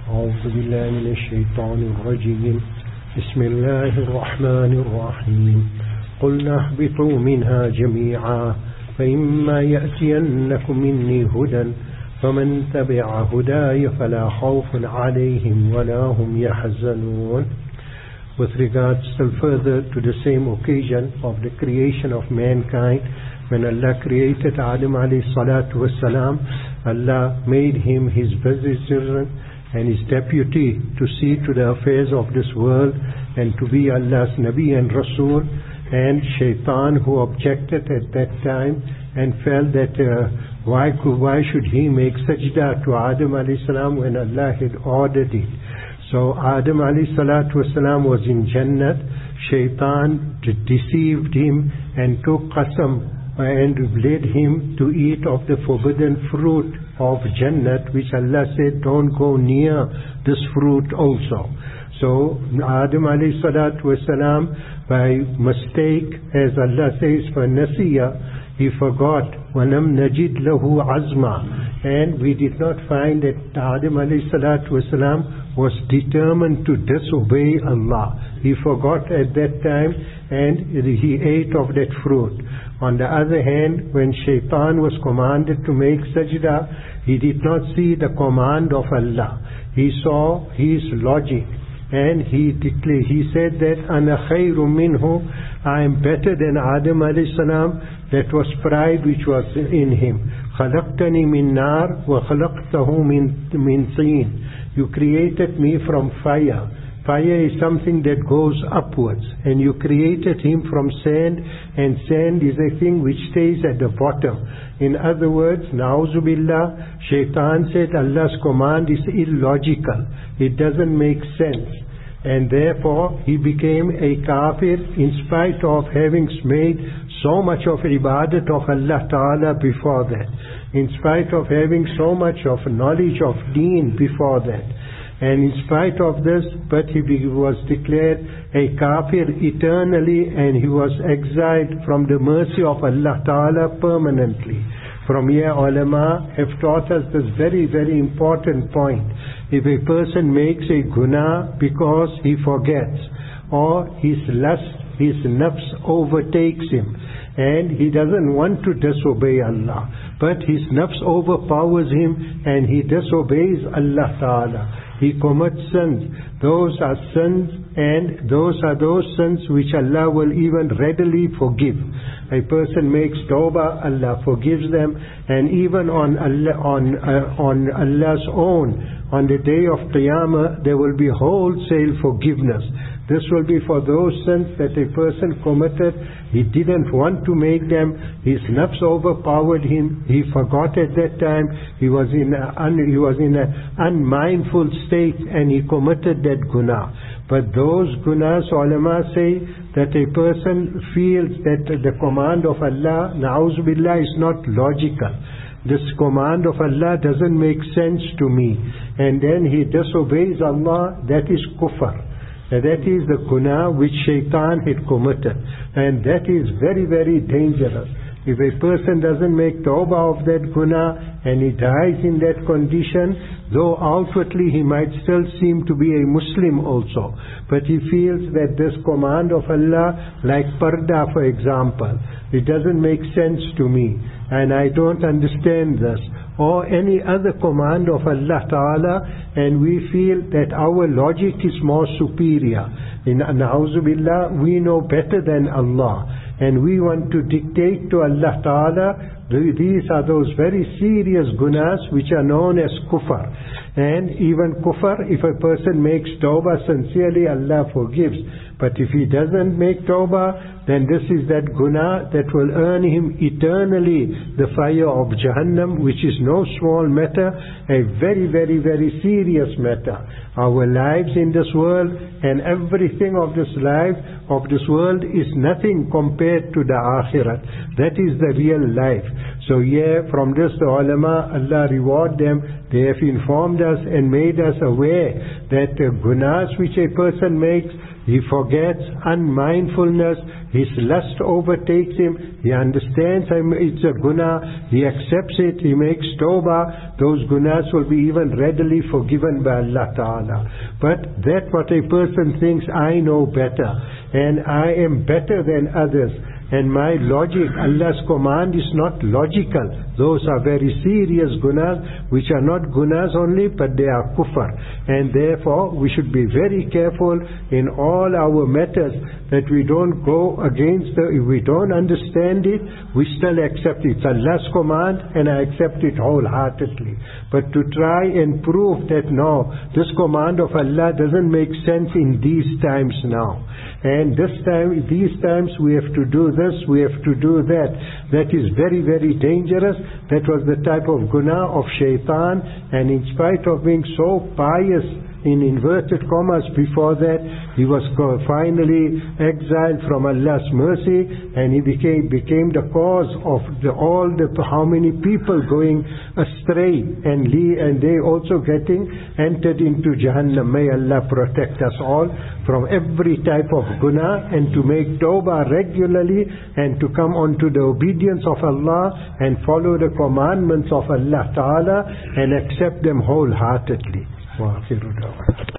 أعوذ بالله من الشيطان الرجيم بسم الله الرحمن الرحيم قلنا اهبطوا منها جميعا فإما يأتينكم مني هدى فمن تبع هداي فلا خوف عليهم ولا هم يحزنون. With regards still further to the same occasion of the creation of mankind, when Allah created Adam alayhi salatu wasalam, Allah made him his vizier and his deputy to see to the affairs of this world and to be Allah's Nabi and Rasul. And Shaitan, who objected at that time and felt that why should he make sajda to Adam alayhi salam when Allah had ordered it. So Adam alayhi salatu wasalam was in Jannat. Shaitan deceived him and took qasam and led him to eat of the forbidden fruit of Jannat, which Allah said, don't go near this fruit also. So Adam alayhi salatu wasalam, by mistake, as Allah says, for nasiya, he forgot, وَلَمْ نَجِدْ لَهُ عَزْمًا, and we did not find that Adam alayhi salatu wasalam was determined to disobey Allah. He forgot at that time and he ate of that fruit. On the other hand, when Shaitan was commanded to make sajda, he did not see the command of Allah. He saw his logic and he said that Ana khayrum minhu, I am better than Adam alayhi salam. That was pride which was in him. Khalaqtani min nar wa khalaqtahu min teen. You created me from fire. Fire is something that goes upwards, and you created him from sand, and sand is a thing which stays at the bottom. In other words, na'uzu billah, Shaitan said Allah's command is illogical. It doesn't make sense. And therefore, he became a kafir in spite of having made so much of ibadat of Allah Ta'ala before that. In spite of having so much of knowledge of deen before that. And in spite of this, but he was declared a kafir eternally, and he was exiled from the mercy of Allah Ta'ala permanently. From here, ulama have taught us this very, very important point. If a person makes a guna because he forgets, or his lust, his nafs overtakes him, and he doesn't want to disobey Allah, but his nafs overpowers him and he disobeys Allah Ta'ala. He commits sins. Those are sins, and those are those sins which Allah will even readily forgive. A person makes tawbah, Allah forgives them, and even on Allah's own, on the day of Qiyamah, there will be wholesale forgiveness. This will be for those sins that a person committed. He didn't want to make them. His nafs overpowered him. He forgot at that time. He was in an unmindful state, and he committed that guna. But those gunas, ulama say that a person feels that the command of Allah, na'uz billah, is not logical. This command of Allah doesn't make sense to me. And then he disobeys Allah. That is kufr. That is the guna which Shaitan had committed. And that is very, very dangerous. If a person doesn't make tawbah of that guna and he dies in that condition, though outwardly he might still seem to be a Muslim also, but he feels that this command of Allah, like parda for example, it doesn't make sense to me and I don't understand this, or any other command of Allah Ta'ala, and we feel that our logic is more superior. In na'uzu billah, we know better than Allah, and we want to dictate to Allah Ta'ala. These are those very serious gunas which are known as kufr. And even kufr, if a person makes tawbah sincerely, Allah forgives. But if he doesn't make tawbah, then this is that guna that will earn him eternally the fire of Jahannam, which is no small matter, a very, very, very serious matter. Our lives in this world and everything of this life, of this world, is nothing compared to the akhirat. That is the real life. So from this the ulama, Allah reward them, they have informed us and made us aware that gunas which a person makes, he forgets, unmindfulness, his lust overtakes him, he understands it's a guna, he accepts it, he makes tawbah, those gunas will be even readily forgiven by Allah Ta'ala. But that what a person thinks, I know better, and I am better than others, and my logic, Allah's command is not logical. Those are very serious gunas, which are not gunas only, but they are kufr. And therefore, we should be very careful in all our matters that we don't go against if we don't understand it, we still accept it. It's Allah's command, and I accept it wholeheartedly. But to try and prove that no, this command of Allah doesn't make sense in these times now, and these times we have to do this, we have to do that. That is very, very dangerous. That was the type of guna of shaitan, and in spite of being so pious, in inverted commas, before that, he was finally exiled from Allah's mercy, and he became the cause of how many people going astray, and they also getting entered into Jahannam. May Allah protect us all from every type of guna, and to make tawbah regularly, and to come onto the obedience of Allah, and follow the commandments of Allah Ta'ala, and accept them wholeheartedly.